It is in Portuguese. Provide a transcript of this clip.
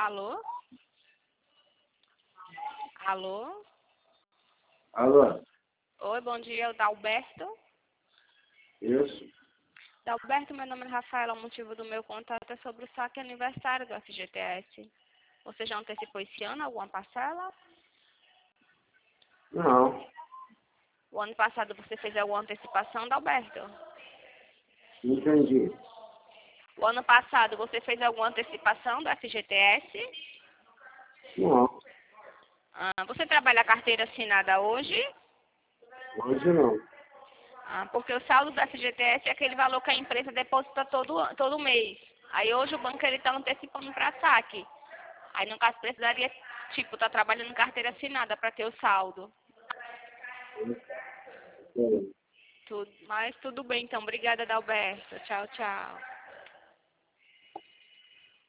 Alô? Alô? Alô? Oi, bom dia, é o Dalberto. Isso? Dalberto, meu nome é Rafaela, o motivo do meu contato é sobre o saque aniversário do FGTS. Você já antecipou esse ano alguma parcela? Não, O ano passado você fez alguma antecipação, Dalberto? não entendi. O ano passado você fez alguma antecipação do FGTS? Não, Você trabalha a carteira assinada hoje? hoje não. Porque o saldo do FGTS é aquele valor que a empresa deposita todo mês. Aí hoje o banco ele está antecipando para saque. Aí no caso precisaria, tipo, tá trabalhando carteira assinada para ter o saldo. É. Mas tudo bem então. Obrigada, Dalberto. Tchau, tchau.